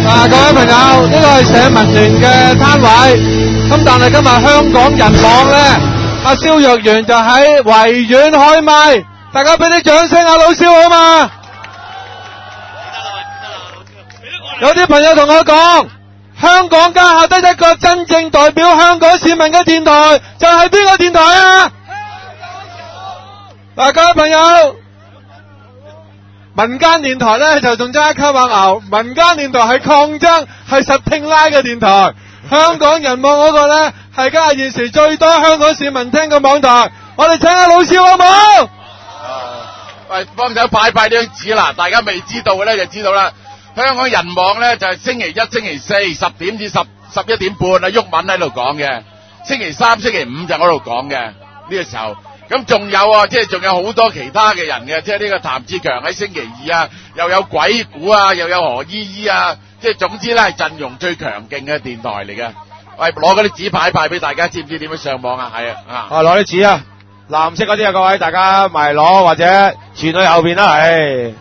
各位朋友，呢個係社民聯嘅攤位，咁但係今日香港人網咧，阿蕭若元就喺維園開麥，大家俾啲掌聲啊，老蕭好嘛？有啲朋友同我講，香港家下得一個真正代表香港市民嘅電台，就係邊個電台啊？嗱，各位朋友。民間電台咧就仲爭一級馬牛，民間電台係抗爭，係實聽拉嘅電台。香港人網嗰個咧係家下現時最多香港市民聽嘅網台。我哋請下老蕭好冇？ 喂，幫手派啲張紙啦，大家未知道嘅咧就知道啦。香港人網咧就係星期一、星期四10點至11點半啊，毓民喺度講嘅。星期三、星期五就我度講嘅呢個時候。咁仲有啊，即係仲有好多其他嘅人嘅，即係呢個譚志強喺星期二啊，又有鬼故啊，又有何依依啊，即係總之咧係陣容最強勁嘅電台嚟嘅。喂，攞嗰啲紙牌派俾大家，知唔知點樣上網啊？係啊， 攞啲紙啊，藍色嗰啲啊，各位大家咪攞或者傳去後邊啦，唉。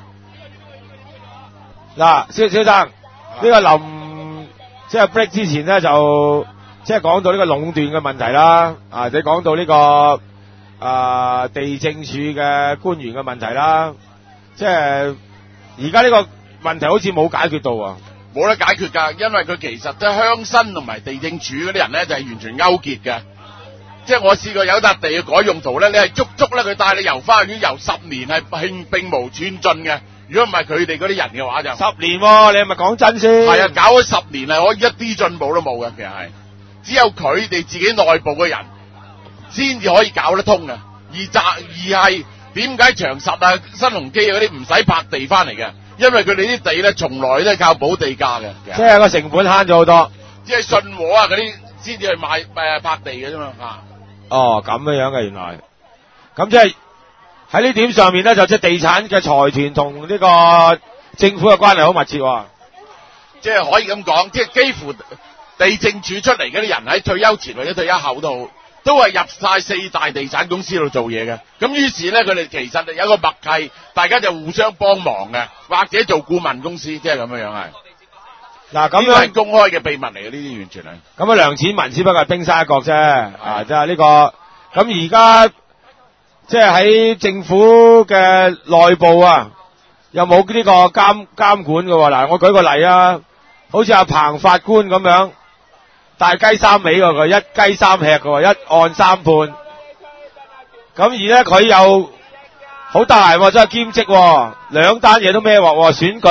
嗱，蕭生，呢個臨即係 break 之前咧就即係講到呢個壟斷嘅問題啦，你講到呢個。地政署嘅官員嘅問題啦，即係而家呢個問題好似冇解決到啊， 冇得解決㗎，因為佢其實即係鄉新同埋地政署嗰啲人咧就係完全勾結嘅，即係我試過有笪地要改用途咧，你係足咧佢帶你遊花園遊10年係並無寸進嘅，如果唔係佢哋嗰啲人嘅話就 10年喎，你係咪講真先？ 係啊，搞咗10年係可以一啲進步都冇嘅，其實係只有佢哋自己內部嘅人。先至可以搞得通嘅，而係點解長實啊、新鴻基啊嗰啲唔使拍地翻嚟嘅？因為佢哋啲地咧，從來都係靠補地價嘅， 即係個成本慳咗好多。 即係信和啊嗰啲先至去買拍地嘅啫嘛嚇。 哦，咁樣嘅原來，咁即係喺呢點上面咧，就即係地產嘅財團同呢個政府嘅關係好密切喎。 即係可以咁講，即係幾乎地政署出嚟嗰啲人喺退休前或者退休後都係入晒4大地產公司度做嘢嘅，咁於是咧佢哋其實有一個默契，大家就互相幫忙嘅，或者做顧問公司，即係咁樣係。 嗱，咁樣係公開嘅秘密嚟嘅，呢啲完全係。 咁啊，梁錢文只不過係冰山一角啫，即係呢個。咁而家即係喺政府嘅內部啊，有冇呢個監管嘅喎？嗱，我舉個例啊，好似阿彭法官咁樣。大雞三尾喎，佢一雞三吃嘅喎，一案三判。咁而咧佢又好大喎，真係兼職喎，2單嘢都孭鑊喎，選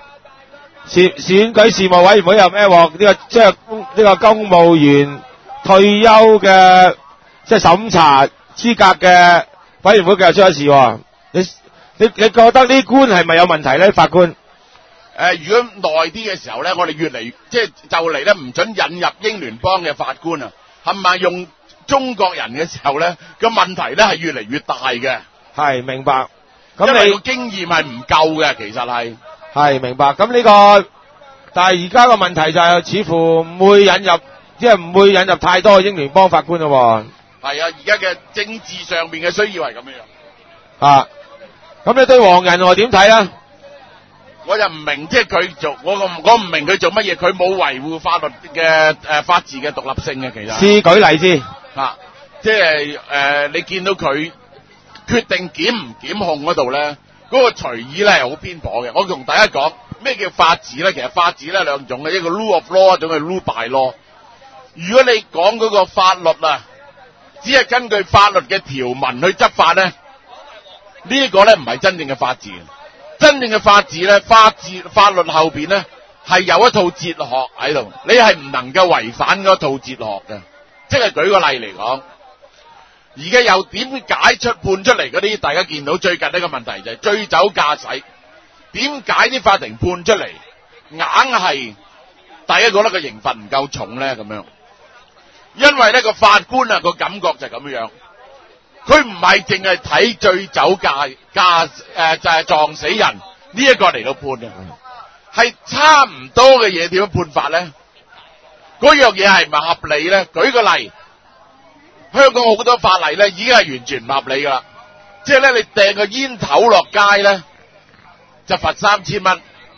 舉事務委員會又孭鑊，呢個即係呢個公務員退休嘅即係審查資格嘅委員會嘅出咗事喎。你覺得呢官係咪有問題咧，法官？ 如果耐啲嘅時候咧，我哋越嚟即係就嚟咧唔准引入英聯邦嘅法官啊，係咪用中國人嘅時候咧，個問題咧係越嚟越大嘅。 係明白。 咁你個經驗係唔夠嘅，其實係明白。咁呢個，但係而家個問題就係似乎唔會引入，即係唔會引入太多英聯邦法官咯。 係啊，而家嘅政治上面嘅需要係咁樣。 啊，咁你對黃仁華點睇啊？ 我就唔明，即係佢做我唔明佢做乜嘢，佢冇維護法律嘅法治嘅獨立性嘅，其實。 試舉例先， 即係你見到佢決定檢唔檢控嗰度咧，嗰個隨意咧係好偏頗嘅。我同大家講咩叫法治咧？其實法治咧兩種嘅，一個 rule of law，一種係 rule by law。如果你講嗰個法律啊，只係根據法律嘅條文去執法咧，呢個咧唔係真正嘅法治。真正嘅法治咧，法律後邊咧係有一套哲學喺度，你係唔能夠違反嗰套哲學嘅。即係舉個例嚟講，而家又點解判出嚟嗰啲？大家見到最近呢個問題就係醉酒駕駛，點解啲法庭判出嚟硬係大家覺得個刑罰唔夠重咧？咁樣，因為呢個法官啊個感覺就係咁樣。佢唔係淨係睇醉酒駕就係撞死人呢一個嚟到判嘅，係差唔多嘅嘢點樣判法咧？嗰樣嘢係咪合理咧？舉個例，香港好多法例咧已經係完全唔合理噶啦，即係咧你掟個煙頭落街咧就罰3000蚊，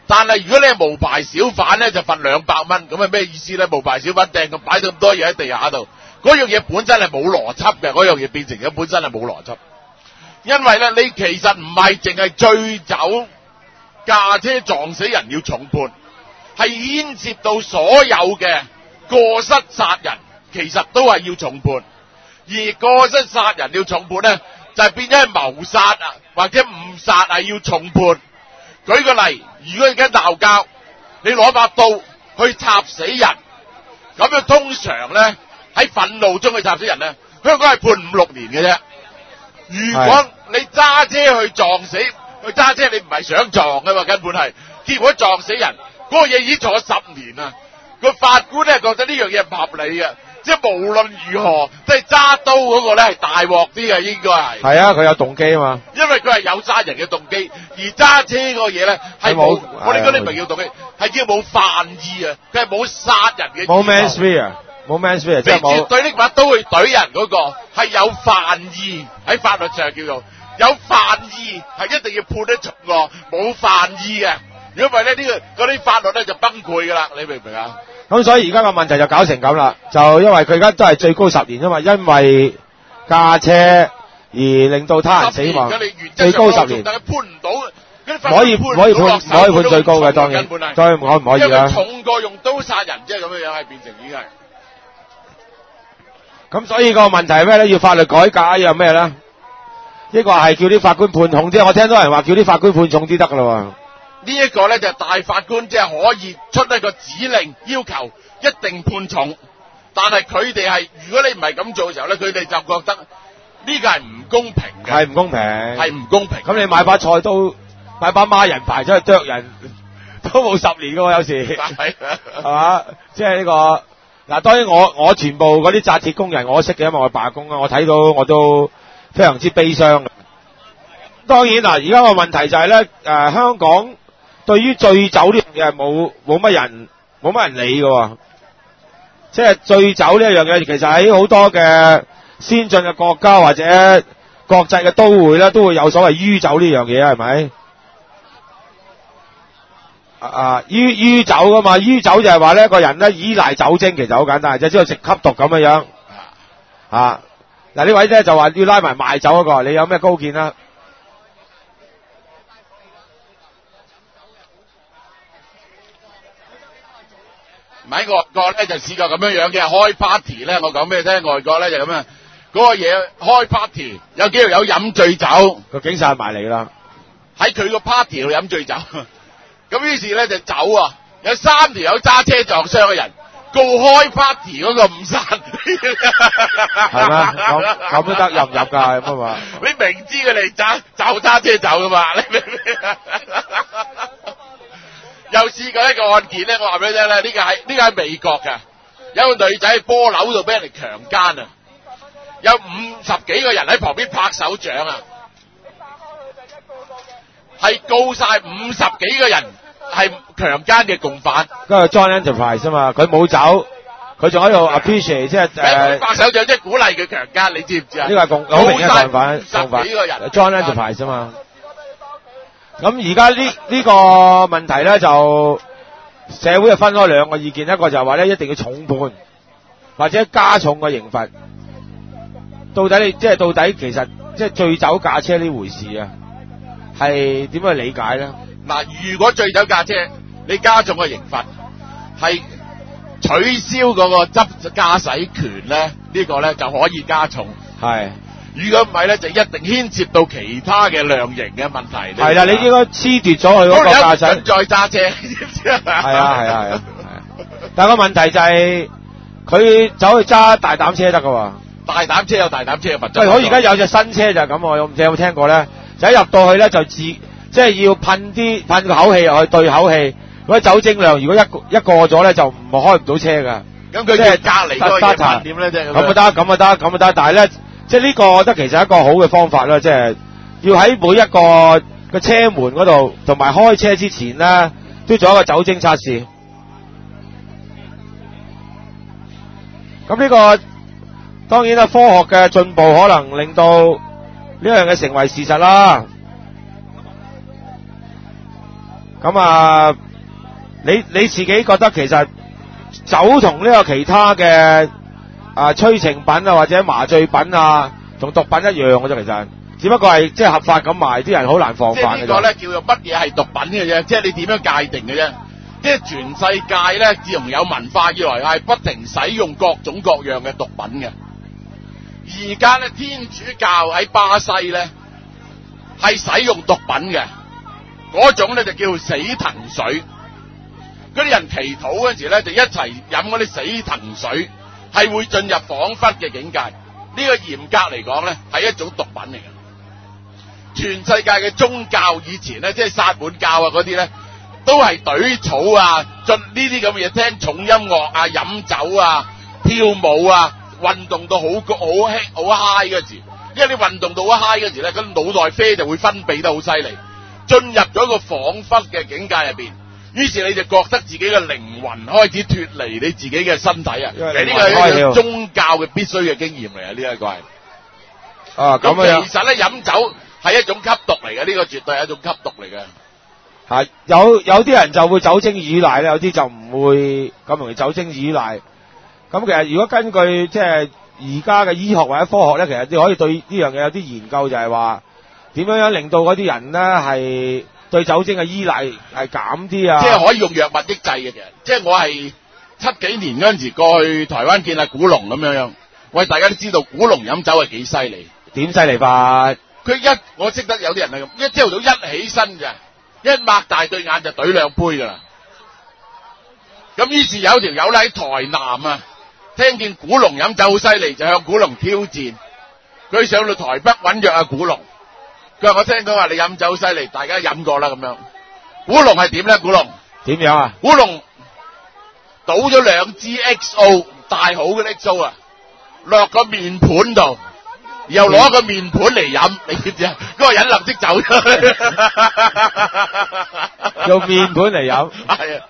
但係如果你係無牌小販咧，就罰200蚊，咁係咩意思咧？無牌小販掟咁擺到咁多嘢喺地下度，嗰樣嘢本身係冇邏輯嘅，嗰樣嘢變成咗本身係冇邏輯。因為咧，你其實唔係淨係醉酒駕車撞死人要重判，係牽涉到所有嘅過失殺人，其實都係要重判。而過失殺人要重判咧，就係變咗係謀殺啊，或者誤殺係要重判。舉個例，如果而家鬧交，你攞把刀去插死人，咁樣通常咧喺憤怒中去插死人咧，香港係判5-6年嘅啫。如果你揸車去撞死，去揸車你唔係想撞㗎嘛，根本係，結果撞死人，嗰個嘢已經坐咗10年啦。個法官咧覺得呢樣嘢唔合理嘅，即係無論如何，即係揸刀嗰個咧係大鑊啲嘅，應該係。係啊，佢有動機啊嘛。 因為佢係有殺人嘅動機，而揸車嗰個嘢咧係冇，我哋嗰啲唔係叫動機，係叫冇犯意啊，佢係冇殺人嘅。 冇 manslaughter，冇 manslaughter，即係冇。 你絕對拎把刀去懟人嗰個係有犯意，喺法律上叫做有犯意，係一定要判得重喎，冇犯意嘅。如果唔係咧，呢個嗰啲法律咧就崩潰噶啦，你明唔明啊？ 咁所以而家個問題就搞成咁啦，就因為佢而家都係最高10年啊嘛，因為駕車而令到他人死亡，最高10年。 但係判唔到， 唔可以判最高嘅，當然唔可以啦。 因為重過用刀殺人，即係咁樣樣係變成已經係。 咁所以個問題係咩咧？要法律改革又咩咧？呢個係叫啲法官判重啲，我聽到人話叫啲法官判重啲得噶啦。 呢一個咧就係大法官即係可以出一個指令，要求一定判重。但係佢哋係，如果你唔係咁做嘅時候咧，佢哋就覺得呢個係唔公平嘅。係唔公平。係唔公平。咁你買把菜刀，買把孖人牌出去剁人，都冇10年噶喎，有時。係嘛？即係呢個嗱，當然我全部嗰啲紮鐵工人我識嘅，因為我罷工啊，我睇到我都非常之悲傷。當然嗱，而家個問題就係咧，香港對於醉酒呢樣嘢係冇乜人理嘅，即係醉酒呢一樣嘢，其實喺好多嘅先進嘅國家或者國際嘅都會咧，都會有所謂酗酒呢樣嘢，係咪？酗酒噶嘛，酗酒就係話咧，個人咧依賴酒精，其實好簡單，即係知道食吸毒咁樣樣。嗱呢位咧就話要拉埋賣酒嗰個，你有咩高見啊？ 喺外國咧就試過咁樣樣嘅開 party 咧，我講俾你聽，外國咧就咁樣，嗰個嘢開 party 有幾條友飲醉酒， 個警察埋嚟啦， 喺佢個 party 度飲醉酒，咁於是咧就走啊，有3條友揸車撞傷嘅人，告開 party 嗰個誤殺， 係咩？咁都得入唔入㗎咁啊嘛？ 你明知佢哋揸車走㗎嘛？你明唔明？又試過一個案件咧，我話俾你聽咧，呢個係美國㗎，有個女仔喺波樓度俾人哋強姦啊，有50幾個人喺旁邊拍手掌啊，係告晒50幾個人係強姦嘅共犯。 嗰個 John Enterprise 啊嘛，佢冇走，佢仲喺度 appreciate 即係拍手掌，即係鼓勵佢強姦，你知唔知啊？ 呢個係好明顯嘅共犯 ，50幾個人 John Enterprise 啊嘛。咁而家呢個問題咧，就社會就分開2個意見，一個就係話咧一定要重判，或者加重個刑罰。到底其實即係醉酒駕車呢回事啊，係點樣去理解咧？ 嗱，如果醉酒駕車，你加重個刑罰，係取消嗰個駕駛權咧，呢個咧就可以加重。係。如果唔係咧，就一定牽涉到其他嘅量刑嘅問題。係啦，你應該褫奪咗佢嗰個駕駛。再揸車，知唔知啊？係啊。但係個問題就係，佢走去揸大膽車得㗎喎。大膽車有大膽車嘅罰則。喂，我而家有隻新車就係咁，我唔知有冇聽過咧？就一入到去咧，就即係要噴個口氣入去對口氣，嗰啲酒精量如果一過咗咧，就開唔到車㗎。咁佢即係隔離嗰個嘢點咧？即係咁啊得，但係咧。即係呢個，我覺得其實係一個好嘅方法啦，即係要喺每一個嘅車門嗰度，同埋開車之前咧，都做一個酒精測試。咁呢個當然啦，科學嘅進步可能令到呢樣嘢成為事實啦。 咁啊，你自己覺得其實酒同呢個其他嘅催情品啊或者麻醉品啊同毒品一樣嘅啫，其實只不過係即係合法咁賣，啲人好難防範嘅。 即係呢個咧叫做乜嘢係毒品嘅啫，即係你點樣界定嘅啫。即係全世界咧，自從有文化以來係不停使用各種各樣嘅毒品嘅。而家咧天主教喺巴西咧係使用毒品嘅，嗰種咧就叫死藤水。嗰啲人祈禱嗰陣時咧就一齊飲嗰啲死藤水，係會進入恍惚嘅境界。呢個嚴格嚟講咧係一種毒品嚟嘅。全世界嘅宗教以前咧，即係薩滿教啊嗰啲咧，都係懟草啊，進呢啲咁嘅嘢，聽重音樂啊，飲酒啊，跳舞啊，運動到好 high 嗰時，因為你運動到好 high 嗰時咧，咁腦內啡就會分泌得好犀利，進入咗一個恍惚嘅境界入邊，於是你就覺得自己嘅靈魂開始脫離你自己嘅身體啊！呢個係一個宗教嘅必須嘅經驗嚟啊！呢一個係咁其實咧飲酒係一種吸毒嚟嘅，呢個絕對係一種吸毒嚟嘅。 有啲人就會酒精依賴咧，有啲就唔會咁容易酒精依賴。咁其實如果根據即係而家嘅醫學或者科學咧，其實你可以對呢樣嘢有啲研究，就係話點樣令到嗰啲人咧係對酒精嘅依賴係減啲啊。 即係可以用藥物抑制嘅，即係我係70幾年嗰陣時過去台灣見阿古龍咁樣，喂，大家都知道古龍飲酒係幾犀利。 點犀利法？ 我識得有啲人係咁，一朝早一起身咋，一擘大對眼就懟兩杯噶啦。咁於是有條友喺台南啊，聽見古龍飲酒好犀利，就向古龍挑戰。佢上到台北揾約阿古龍，佢話我聽講話你飲酒好犀利，大家飲過啦咁樣。古龍係點咧？古龍點樣啊？ 古龍倒咗2支 XO 大好嘅 XO 啊，落個面盤度。又攞個面盤嚟飲，你知唔知啊？嗰個人立即走咗去， 用面盤嚟飲。 係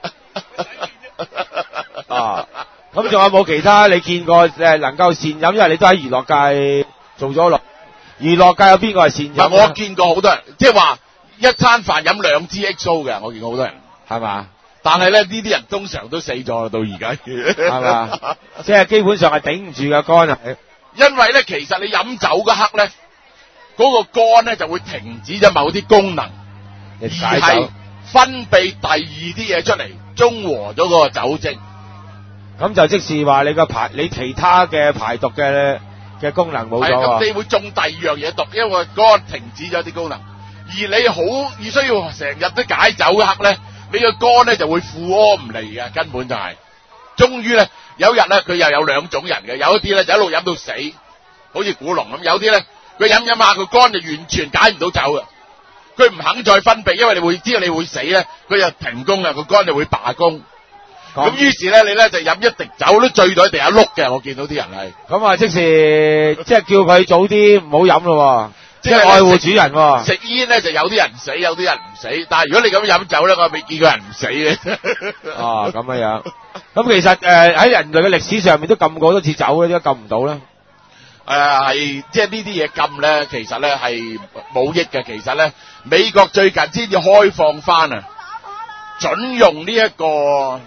啊，咁仲有冇其他你見過能夠善飲？因為你都喺娛樂界做咗落，娛樂界有邊個係善飲？ 我見過好多人，即係話一餐飯飲2支 XO 嘅，我見過好多人， 係嘛？ 但係咧呢啲人通常都死咗啦，到而家， 係嘛？即係基本上係頂唔住嘅肝係。 因為咧，其實你飲酒嗰刻咧，嗰個肝咧就會停止咗某啲功能，而係分泌第二啲嘢出嚟，中和咗嗰個酒精。咁就即是話你其他嘅排毒嘅功能冇咗。 咁你會中第二樣嘢毒，因為肝停止咗啲功能，而你需要成日都解酒嗰刻咧，你個肝咧就會負荷唔嚟嘅，根本就係。終於咧。有一日咧，佢又有兩種人嘅，有一啲咧就一路飲到死，好似古龍咁；有啲咧，佢飲下，佢肝就完全解唔到酒嘅，佢唔肯再分泌，因為你會知道你會死咧，佢就停工啦，個肝就會罷工。咁於是咧，你咧就飲一滴酒都醉到喺地下碌嘅，我見到啲人係。咁啊，即係叫佢早啲唔好飲咯，即係愛護主人喎。食煙咧就有啲人死，有啲人唔死，但係如果你咁飲酒咧，我未見過人唔死嘅。 哦，咁樣。咁其實喺人類嘅歷史上面都禁過好多次酒嘅，點解禁唔到咧？係即係呢啲嘢禁咧，其實咧係冇益嘅。其實咧，美國最近先至開放翻啊，准用呢一個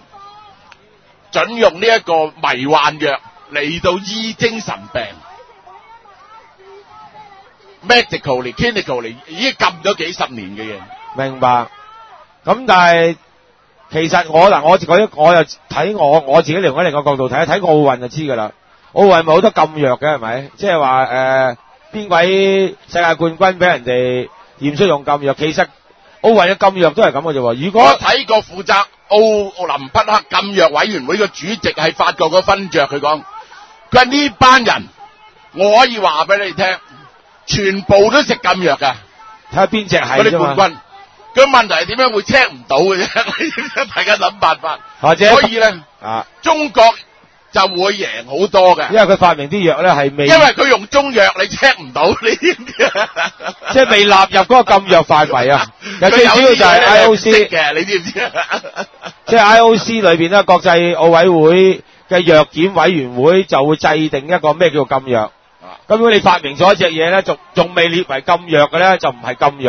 迷幻藥嚟到醫精神病 ，medically、clinically 已經禁咗幾十年嘅嘢。明白。咁但係。其實我又睇我自己另一個角度睇奧運就知㗎啦。奧運咪好多禁藥嘅係咪？即係話邊位世界冠軍俾人哋驗出用禁藥，其實奧運嘅禁藥都係咁嘅啫。如果我睇過負責奧林匹克禁藥委員會嘅主席係法國個勳爵，佢話呢班人我可以話俾你聽，全部都食禁藥㗎。睇下邊隻係嗰啲冠軍。個問題係點樣會 check 唔到嘅啫？大家諗辦法，或者所以咧，中國就會贏好多嘅，因為佢發明啲藥咧係未，因為佢用中藥你 check 唔到，你知唔知啊？即係未納入嗰個禁藥範圍啊！最主要就係 IOC 嘅，你知唔知啊？即係 IOC 裏邊咧，國際奧委會嘅藥檢委員會就會制定一個咩叫禁藥。咁如果你發明咗一隻嘢咧，仲未列為禁藥嘅咧，就唔係禁藥。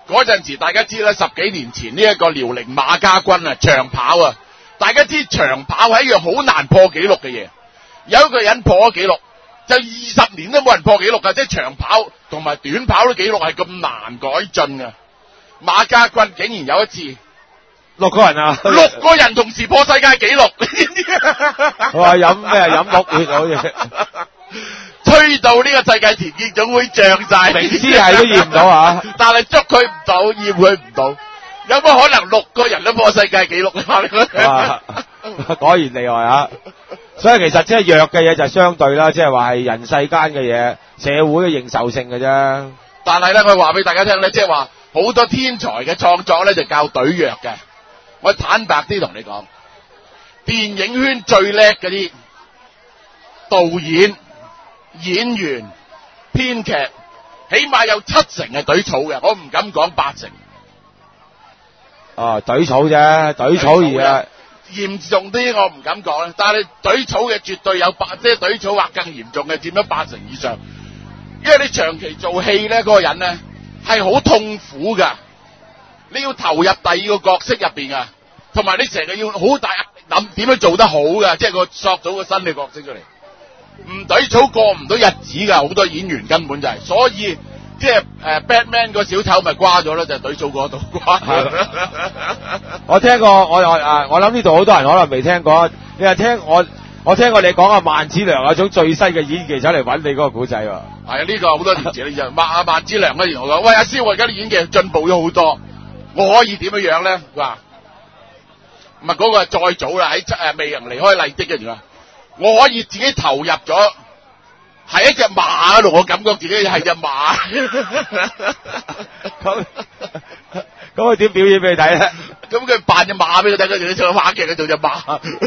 嗰陣時大家知啦，10幾年前呢一個遼寧馬家軍啊，長跑啊，大家知長跑係一樣好難破紀錄嘅嘢。有一個人破咗紀錄，就20年都冇人破紀錄㗎，即係長跑同埋短跑嘅紀錄係咁難改進㗎。馬家軍竟然有一次 6個人啊 ，6個人同時破世界紀錄。 佢話飲咩？飲鹿血好似。 吹到呢個世界田徑總會漲晒， 明知係都驗唔到啊！ 但係捉佢唔到，驗佢唔到，有乜可能6個人都破世界紀錄啊？ 果然厲害啊！所以其實即係弱嘅嘢就係相對啦，即係話係人世間嘅嘢，社會嘅認受性嘅啫。 但係咧，我話俾大家聽咧，即係話好多天才嘅創作咧就較隊弱嘅。我坦白啲同你講，電影圈最叻嗰啲導演、演員、編劇，起碼有70%係隊草嘅，我唔敢講80%。 哦，隊草啫，隊草而啊， 嚴重啲我唔敢講啦，但係隊草嘅絕對有即係隊草或更嚴重嘅佔咗80%以上，因為你長期做戲咧，嗰個人咧係好痛苦噶，你要投入第二個角色入邊啊，同埋你成日要好大諗點樣做得好噶，即係個塑造個新嘅角色出嚟。唔隊草過唔到日子噶，好多演員根本就係，所以即係Batman 個小丑咪瓜咗咯，就係隊草嗰度瓜。 我聽過，我諗呢度好多人可能未聽過，你係聽我聽過你講啊，萬梓良有種最新嘅演技走嚟揾你嗰個古仔喎。係啊，呢個好多年前呢就萬梓良咧，我講喂阿蕭，我而家啲演技進步咗好多，我可以點樣樣咧？佢話唔係嗰個係再早啦，喺未能離開麗的嘅時候。我可以自己投入咗，係一隻馬嗰度，我感覺自己係隻馬。 咁佢點表演俾你睇咧？ 咁佢扮隻馬俾佢睇，佢做話劇，佢做隻馬。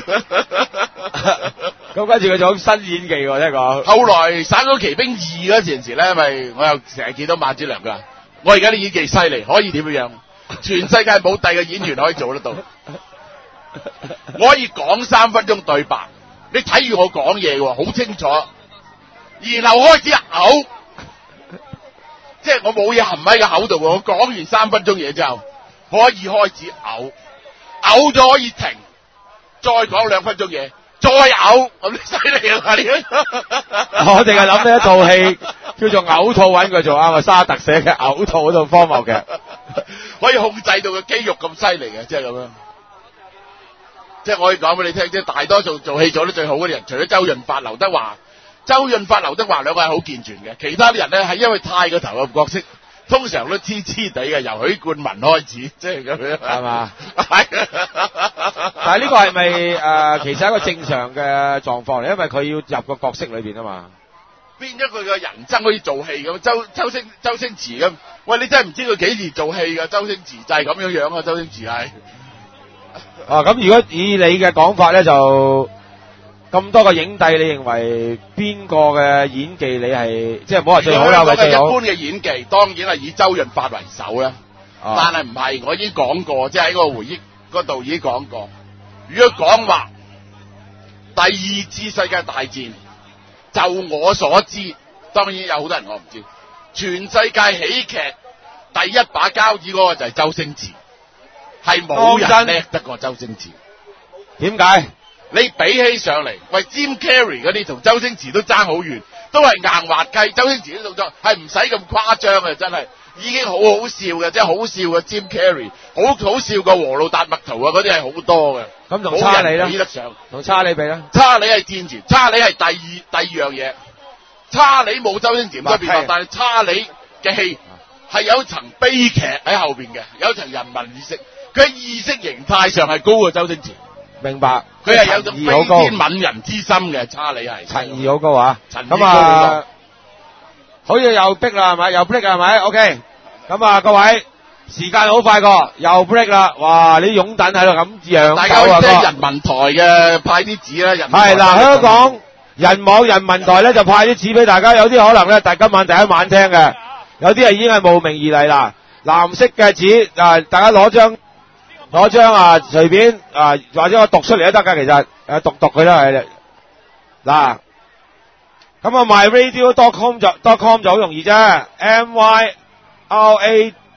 咁跟住佢做新演技喎，聽講。 後來《省港旗兵2》嗰陣時咧，咪我又成日見到萬梓良噶。我而家啲演技犀利，可以點樣？全世界冇第二個演員可以做得到。我可以講3分鐘對白。你睇住我講嘢喎，好清楚，然後開始嘔，即係我冇嘢含喺個口度喎。我講完3分鐘嘢之後，可以開始嘔，嘔咗可以停，再講2分鐘嘢，再嘔，咁犀利啊！ 我淨係諗呢一套戲叫做嘔吐，揾佢做啱啊，沙特寫嘅嘔吐嗰套荒謬劇， 可以控制到個肌肉咁犀利嘅，即係咁樣。即係我可以講俾你聽，即係大多數做戲做得最好嗰啲人，除咗周潤發、劉德華兩個係好健全嘅，其他啲人咧係因為太過投入角色，通常都黐黐地嘅，由許冠文開始，即係咁樣，係嘛？係。 但係呢個係咪其實係一個正常嘅狀況嚟？因為佢要入個角色裏邊啊嘛。 變咗佢嘅人生可以做戲咁，周星馳咁。喂，你真係唔知佢幾時做戲㗎？周星馳就係咁樣樣啊！周星馳係。 咁如果以你嘅講法咧，就咁多個影帝，你認為邊個嘅演技你係即係唔好話最好啦，或者最好？ 一般嘅演技當然係以周潤發為首啦。但係唔係，我已經講過，即係喺個回憶嗰度已經講過。如果講話第2次世界大戰，就我所知，當然有好多人我唔知，全世界喜劇第一把交椅嗰個就係周星馳。係冇人叻得過周星馳， 點解？ 你比起上嚟，喂 Jim Carrey 嗰啲同周星馳都爭好遠，都係硬滑稽。周星馳啲動作係唔使咁誇張嘅，真係已經好好笑嘅，即係好笑嘅 Jim Carrey，好笑過和路達麥圖啊，嗰啲係好多嘅。 咁同查理咧？ 比得上同查理比咧？ 查理係戰前，查理係第二樣嘢。查理冇周星馳咁變化，但係查理嘅戲係有一層悲劇喺後邊嘅，有一層人民意識。佢喺意識形態上係高過周星馳， 明白？ 佢係有種悲天憫人之心嘅，查理係陳義好高啊！ 咁啊， 好似又逼啦，係咪？又 break 係咪 ？OK，咁啊，各位時間好快過，又 break 啦！哇，你擁躉喺度咁樣， 大家即係人民台嘅派啲紙啦， 係嗱，香港人網人民台咧就派啲紙俾大家，有啲可能咧，今晚第一晚聽嘅，有啲係已經係慕名而嚟啦。藍色嘅紙大家攞張隨便或者我讀出嚟都得噶，其實讀佢啦係嗱，咁啊 myradio.com 就好容易啫，myradio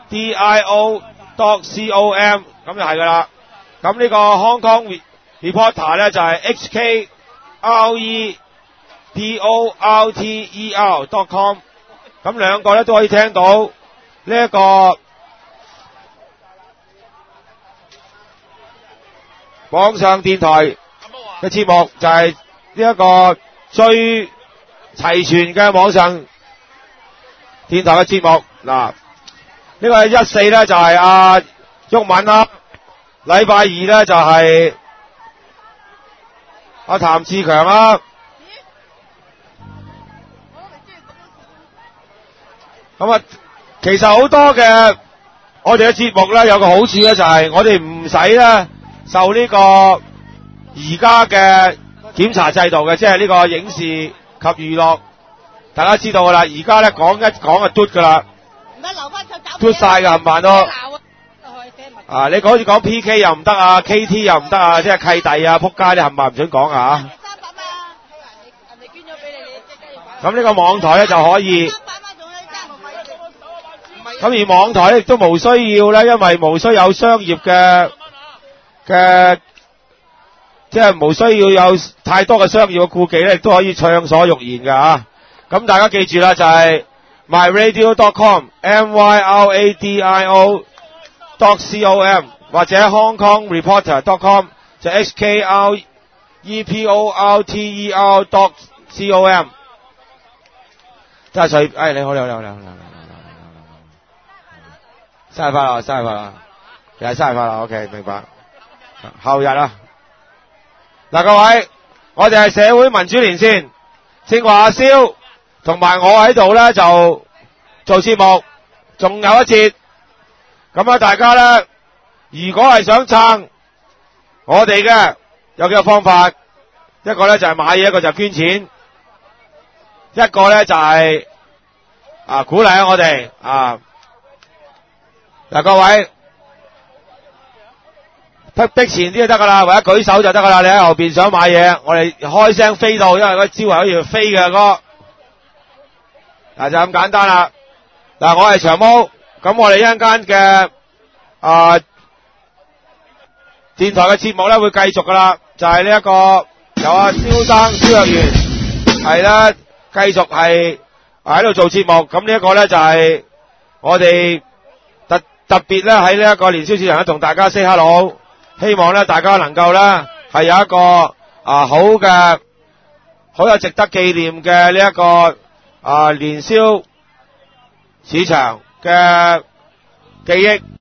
dio.com， 咁就係噶啦。咁呢個 Hong Kong Reporter 咧就係 HKREPORTER.com， 咁兩個咧都可以聽到呢一個網上電台嘅節目，就係呢一個最齊全嘅網上電台嘅節目。嗱，呢個14咧就係阿毓民啦，禮拜二咧就係阿譚志強啦。咁啊，其實好多嘅我哋嘅節目咧有個好處咧，就係我哋唔使咧受呢個而家嘅檢查制度嘅，即係呢個影視及娛樂，大家知道噶啦。而家咧講一講就嘟噶啦，嘟晒噶冚唪唥都。啊，你好似講 PK 又唔得啊 ，KT 又唔得啊，即係契弟啊，仆街你冚唪唥唔准講啊。咁呢個網台咧就可以。咁而網台亦都無需要咧，因為無需有商業嘅，即係無需要有太多嘅商業嘅顧忌咧，亦都可以暢所欲言㗎啊！咁大家記住啦，就係 myradio.com myradio.com 或者 hongkongreporter.com 就 HKREPORTER.com 真係隨，你好。生日快樂，又係生日快樂 ，OK， 明白。後日啊，嗱各位，我哋係社會民主連線，正話阿蕭同埋我喺度咧就做節目，仲有一節，咁啊大家咧，如果係想撐我哋嘅，有幾個方法，一個咧就係買嘢，一個就係捐錢，一個咧就係鼓勵下我哋啊。嗱，各位逼前啲就得噶啦，或者舉手就得噶啦。你喺後邊想買嘢，我哋開聲飛到，因為嗰招係好似飛嘅哥。嗱，就咁簡單啦。嗱，我係長毛，咁我哋一陣間嘅電台嘅節目咧會繼續噶啦，就係呢一個有阿蕭若元係啦，繼續係喺度做節目。咁呢一個咧就係我哋特別咧喺呢一個年宵市場咧同大家 say hello， 希望咧大家能夠咧係有一個好嘅好有值得紀念嘅呢一個年宵市場嘅記憶。